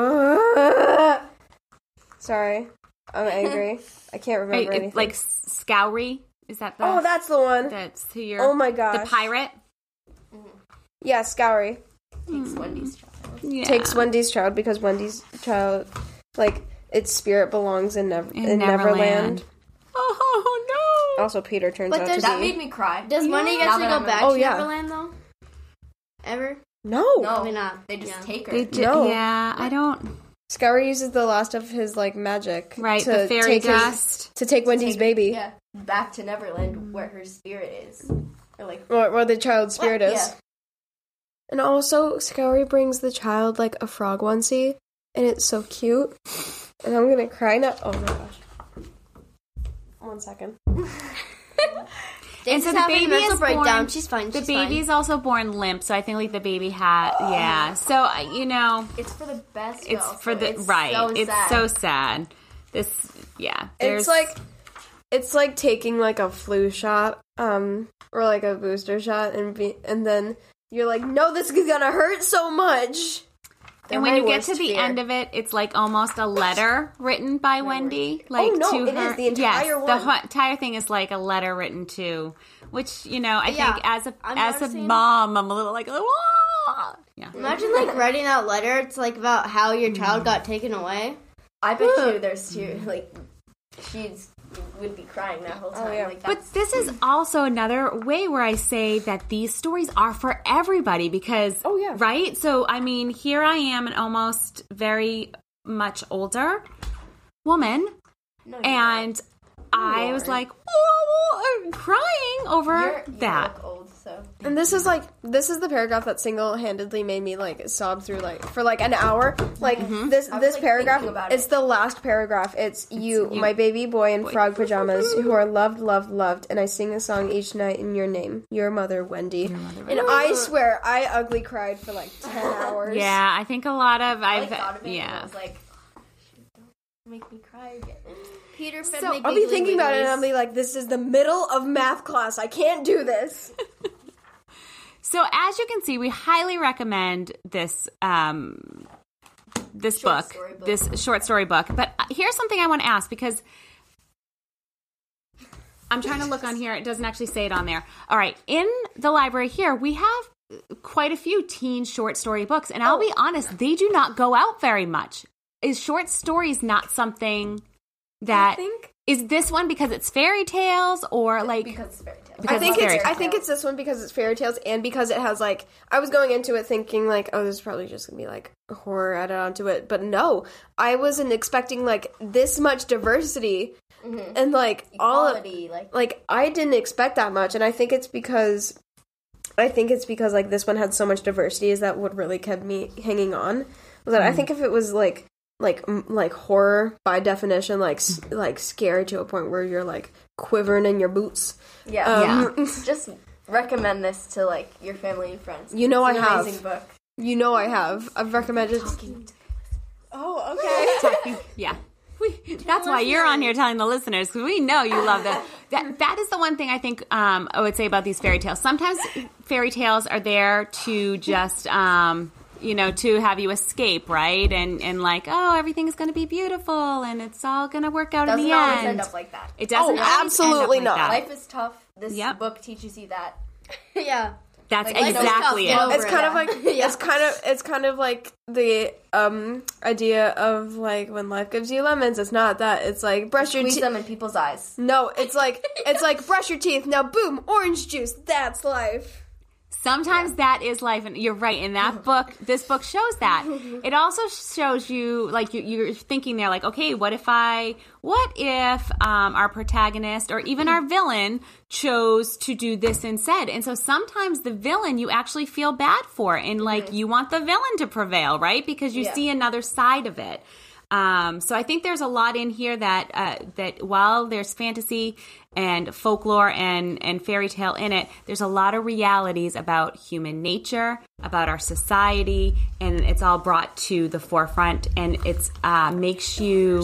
Sorry, I'm angry. I can't Right, remember it's anything. like Scowry. Is that the? oh, that's the one. that's who you're. Oh my The gosh. pirate. Yeah, Scoury Takes Wendy's child. Yeah. takes Wendy's child because Wendy's child, like, its spirit belongs in, Never- in in Neverland. Neverland. Oh no! Also, Peter turns But out to there's- be. That made me cry. Does Money get Now to that go I'm- back Oh, to yeah. Neverland though? Ever? No. No, Probably not. They just Yeah. take her. They ju- No. Yeah, I don't. Scoury uses the last of his, like, magic. Right, to the fairy take his- dust. to take Wendy's Take- baby. Yeah, back to Neverland where her spirit is. Or like, Or where the child's spirit is. Yeah. And also, Scoury brings the child, like, a frog onesie. And it's so cute. And I'm gonna cry now. Oh my gosh. One second. Daisy's so the having baby a mental is breakdown. born- She's fine. The She's baby is also born limp, so I think like the baby had. Yeah. So uh, you know, it's for the best. but it's also for the it's right. So it's sad. so sad. This, yeah. There's It's like it's like taking like a flu shot, um, or like a booster shot, and be, and then you're like, no, this is gonna hurt so much. and when you get to the end of it, it's like almost a letter written by Wendy, like Oh, no, to it her. is the entire yes, one. the hu- entire thing is like a letter written to, which you know, I Yeah, think as a I'm as a noticing- mom, I'm a little like, "Wah!" yeah. Imagine like writing that letter. It's like about how your child got taken away. I bet you there's two. Like, she's would be crying that whole time. yeah. Like, But that's, this is also another way where I say that these stories are for everybody because, Oh, yeah. right? So, I mean, here I am, an almost very much older woman, no, you're and I was aren't. like, whoa, whoa, I'm crying over not. You're, you that. look old, so And this is like this is the paragraph that single-handedly made me like sob through like for like an hour. Like this was, this like, paragraph, thinking about it's it. the last paragraph. It's, you, my baby boy in frog pajamas, who are loved, loved, loved, and I sing a song each night in your name, your mother, Wendy. Your mother, Wendy. And I swear, I ugly cried for like ten hours. Yeah, I think a lot of I I've like, thought of it yeah. and I was like, oh, shoot, don't make me cry again. Peter Pan So make I'll be giggly thinking about it, and I'll wigglies. be like, "This is the middle of math class. I can't do this." So as you can see, we highly recommend this um, this Short book, story book. this short story book. But here's something I want to ask, because I'm trying to look on here. It doesn't actually say it on there. All right, in the library here, we have quite a few teen short story books, and I'll Oh. be honest, they do not go out very much. Is short stories not something that I think is this one because it's fairy tales, or like because it's fairy tales. Because I think it's it's fairy I think it's this one because it's fairy tales, and because it has like, I was going into it thinking like, oh, this is probably just gonna be like horror added onto it, but no, I wasn't expecting like this much diversity and like all of, Equality, like like I didn't expect that much, and I think it's because I think it's because like this one had so much diversity is that what really kept me hanging on. Was that I think if it was like like m- like horror by definition, like s- like scary to a point where you're like quivering in your boots. yeah, Um, just recommend this to like your family and friends. You know It's I an have. amazing book. You know I have. I've recommended. Oh, okay. talking. Yeah. We, that's why you're on here telling the listeners, because we know you love that. That that is the one thing I think um, I would say about these fairy tales. Sometimes fairy tales are there to just, um, you know, to have you escape, right? And and like, oh, everything's going to be beautiful, and it's all going to work out Doesn't in the always end. end up like that. It doesn't Oh, always absolutely end up not. like that. Life is tough. This Yep. book teaches you that. yeah. That's Like, life is exactly tough, it. get It's over kind it. of like it's kind of it's kind of like the um idea of like when life gives you lemons. It's not that. It's like brush your Squeeze teeth. them in people's eyes. No, it's like it's like brush your teeth. Now, boom, orange juice. That's life. Sometimes that is life, and you're right. In that book, this book shows that. It also shows you, like, you, you're thinking there, like, okay, what if I, what if um, our protagonist or even our villain chose to do this instead? And so sometimes the villain you actually feel bad for, and like you want the villain to prevail, right? Because you Yeah. see another side of it. Um, so I think there's a lot in here that uh, that while there's fantasy and folklore and, and fairy tale in it, there's a lot of realities about human nature, about our society, and it's all brought to the forefront, and it's uh, makes you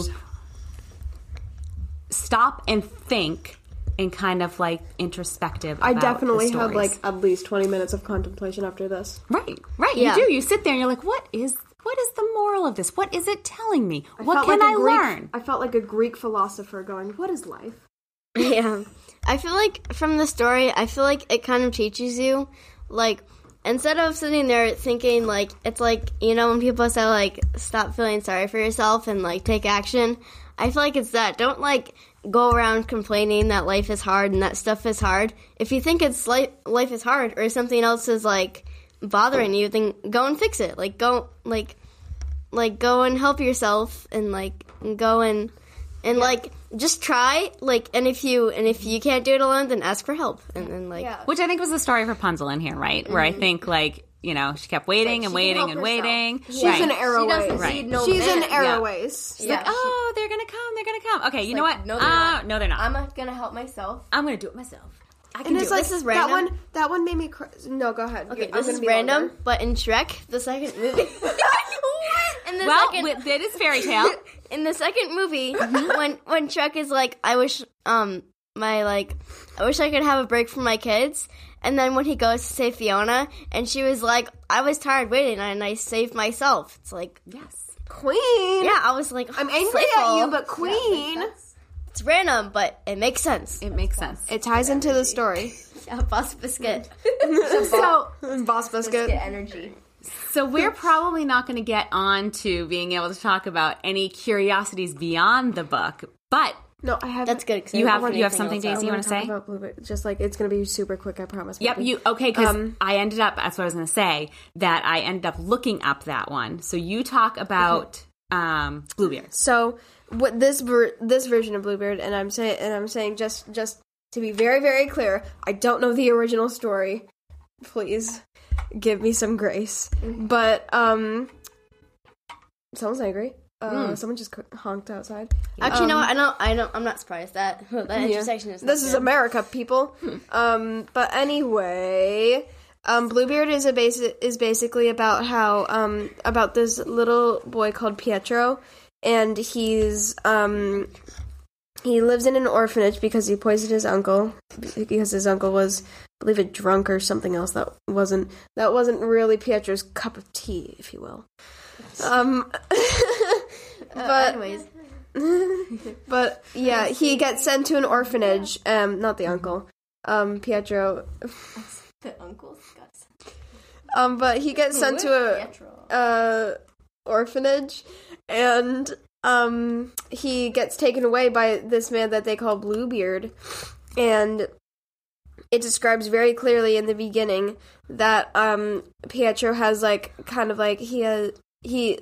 stop and think and kind of like introspective. I about definitely the had stories. like at least twenty minutes of contemplation after this. right, right. Yeah. You do. You sit there and you're like, what is what is the moral of this? What is it telling me? What felt can like a I Greek- learn? I felt like a Greek philosopher going, "What is life?" Yeah. I feel like from the story, I feel like it kind of teaches you, like, instead of sitting there thinking, like, it's like, you know, when people say, like, stop feeling sorry for yourself and, like, take action, I feel like it's that. Don't, like, go around complaining that life is hard and that stuff is hard. If you think it's life, life is hard or something else is, like, bothering you, then go and fix it. Like, go, like, like, go and help yourself and, like, go and, and, like, just try, like, and if you, and if you can't do it alone, then ask for help. And then, like, Yeah. Which I think was the story of Rapunzel in here, right? Where I think, like, you know, she kept waiting and she can waiting help and herself. waiting. She's right. an She Arrowways. doesn't Right. need no She's man. an Arrowways. Yeah, Like, oh, they're gonna come, they're gonna come. Okay, you know like, what? no, they're uh, not. no, they're not. I'm not gonna help myself. I'm gonna do it myself. I can And do it's it. like This is that random. one. That one made me. Cry. No, go ahead. okay, You- I'm this gonna is be random, longer. but in Shrek, the second movie. in the well, second, with, it is fairy tale. in the second movie, when when Shrek is like, I wish um my like, I wish I could have a break from my kids. And then when he goes to save Fiona, and she was like, I was tired waiting, and I saved myself. It's like, Yes. Queen. yeah, I was like, I'm angry playful. at you, but Queen. It's random, but it makes sense. It makes sense. It ties into the story. Yeah, Boss Biscuit. So, Boss Just biscuit. get energy. so we're probably not going to get on to being able to talk about any curiosities beyond the book, but No, I have. That's good. 'cause I you don't have want you have anything something, else Daisy, out. you I want to talk say? about Blueberry. Just like it's gonna be super quick. I promise. Yep, baby. you okay? Because Um, I ended up. That's what I was going to say. That I ended up looking up that one. So you talk about um, Bluebeard. So what this ver- this version of Bluebeard, and I'm saying, and I'm saying just just to be very very clear, I don't know the original story. please give me some grace. But um, someone's angry. Uh, Mm. Someone just honked outside. Actually, Um, no, I don't. I don't. I'm not surprised that that Yeah. intersection is. This is America, people. um, but anyway, um, Bluebeard is a basi- is basically about how um about this little boy called Pietro, and he's um he lives in an orphanage because he poisoned his uncle because his uncle was, I believe, a drunk or something else that wasn't that wasn't really Pietro's cup of tea, if you will. Um, but anyways, but yeah, he gets sent to an orphanage. Um, not the uncle. Um, Pietro. The uncle's guts. Um, but he gets sent to a uh orphanage, and um, he gets taken away by this man that they call Bluebeard, and it describes very clearly in the beginning that um Pietro has like kind of like he has he.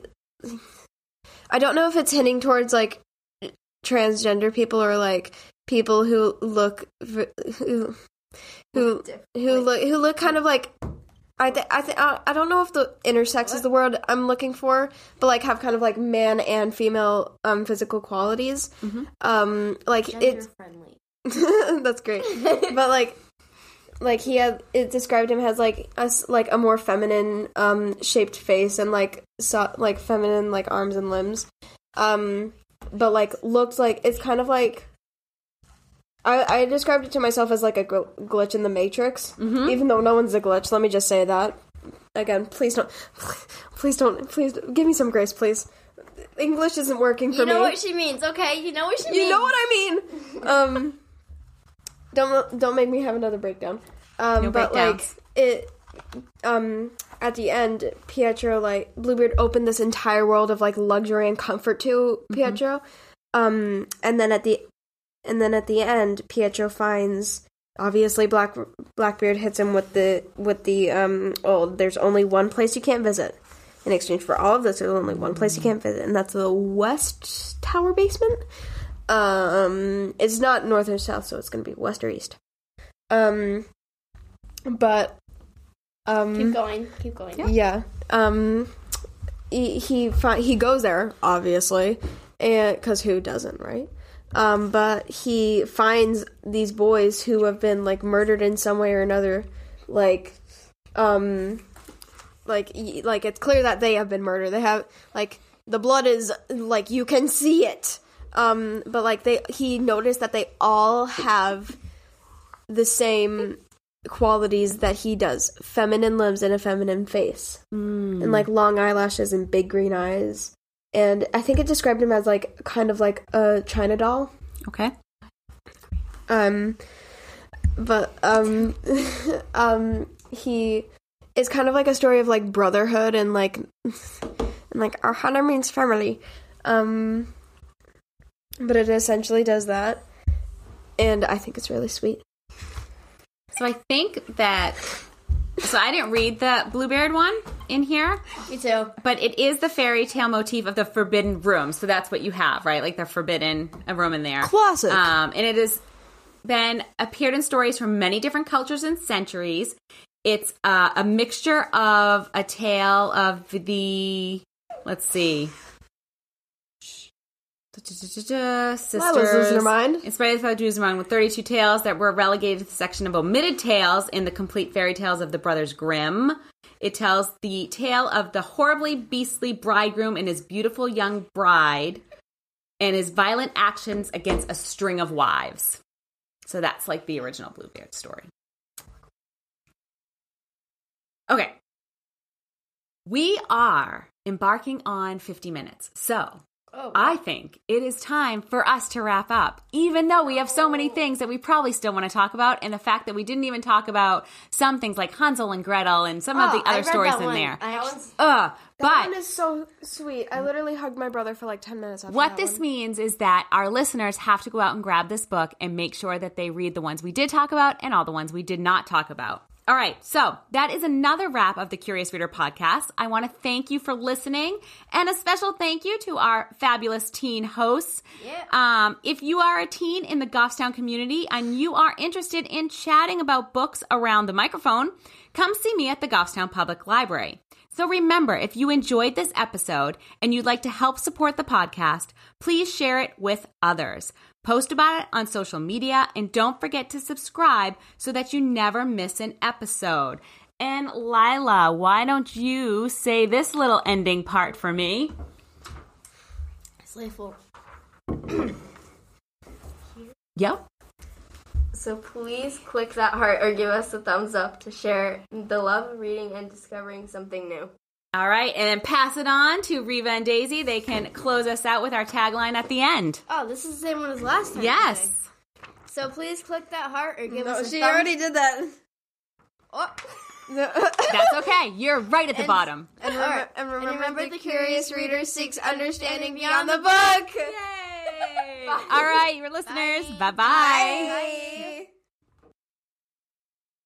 I don't know if it's hinting towards like transgender people or like people who look v- who who who look who look kind of like I th- I th- I don't know if the intersex is the word I'm looking for, but like have kind of like man and female um physical qualities. Mm-hmm. Um like it's friendly. that's great. But like like he had it described him as like a s- like a more feminine um shaped face and like so, like feminine like arms and limbs. Um but like looked like it's kind of like I, I described it to myself as like a gl- glitch in the Matrix, Mm-hmm. even though no one's a glitch. Let me just say that again. Please don't, please don't, please don't. Give me some grace, please. English isn't working for You know me. what she means, okay? You know what she means. You know what I mean. Um, don't don't make me have another breakdown. Um, No but breakdowns. like it, um, at the end, Pietro like Bluebeard opened this entire world of like luxury and comfort to Pietro. Um, and then at the and then at the end, Pietro finds obviously Black Blackbeard hits him with the with the um. Oh, there's only one place you can't visit. In exchange for all of this, there's only one place you can't visit, and that's the West Tower basement. Um, it's not north or south, so it's going to be west or east. Um, but um, Keep going. Keep going. yeah. Um, he he, fi- he goes there obviously, and because who doesn't, right? Um, but he finds these boys who have been like murdered in some way or another, like um. Like, y- like it's clear that they have been murdered. They have, like, the blood is, like, you can see it. Um, but, like, they, he noticed that they all have the same qualities that he does. Feminine limbs and a feminine face. Mm. And, like, long eyelashes and big green eyes. And I think it described him as, like, kind of like a China doll. Okay. Um, but, um, um, he... It's kind of like a story of like brotherhood and like and like our hunter means family. Um but it essentially does that. And I think it's really sweet. So I think that so I didn't read the Bluebeard one in here. Me too. But it is the fairy tale motif of the forbidden room. So that's what you have, right? Like the forbidden a room in there. Classic. Um and it has been appeared in stories from many different cultures and centuries. It's uh, a mixture of a tale of the, let's see, sisters. Lila's losing her mind. Inspired by Jews among with thirty-two tales that were relegated to the section of omitted tales in the complete fairy tales of the Brothers Grimm. It tells the tale of the horribly beastly bridegroom and his beautiful young bride and his violent actions against a string of wives. So that's like the original Bluebeard story. Okay. We are embarking on fifty minutes. So Oh, wow. I think it is time for us to wrap up, even though we have so many things that we probably still want to talk about. And the fact that we didn't even talk about some things like Hansel and Gretel and some of Oh, the I other read stories that in one. there. I actually- Ugh. That But one is so sweet. I literally hugged my brother for like ten minutes after what that this one. means is that our listeners have to go out and grab this book and make sure that they read the ones we did talk about and all the ones we did not talk about. All right, so that is another wrap of the Curious Reader podcast. I want to thank you for listening, and a special thank you to our fabulous teen hosts. Yeah. Um, if you are a teen in the Goffstown community and you are interested in chatting about books around the microphone, come see me at the Goffstown Public Library. So remember, if you enjoyed this episode and you'd like to help support the podcast, please share it with others. Post about it on social media, and don't forget to subscribe so that you never miss an episode. And Lila, why don't you say this little ending part for me? Slayful. Yep. So please click that heart or give us a thumbs up to share the love of reading and discovering something new. All right, and then pass it on to Reva and Daisy. They can close us out with our tagline at the end. Oh, this is the same one as last time. Yes. today. So please click that heart or give No, us a she thumbs. already did that. Oh. That's okay. You're right at the And- bottom. And, rem- Alright. and remember, And remember the the curious curious reader reader seeks seeks understanding understanding beyond beyond the the book. Yay! All right, your listeners. Bye. Bye-bye. Bye.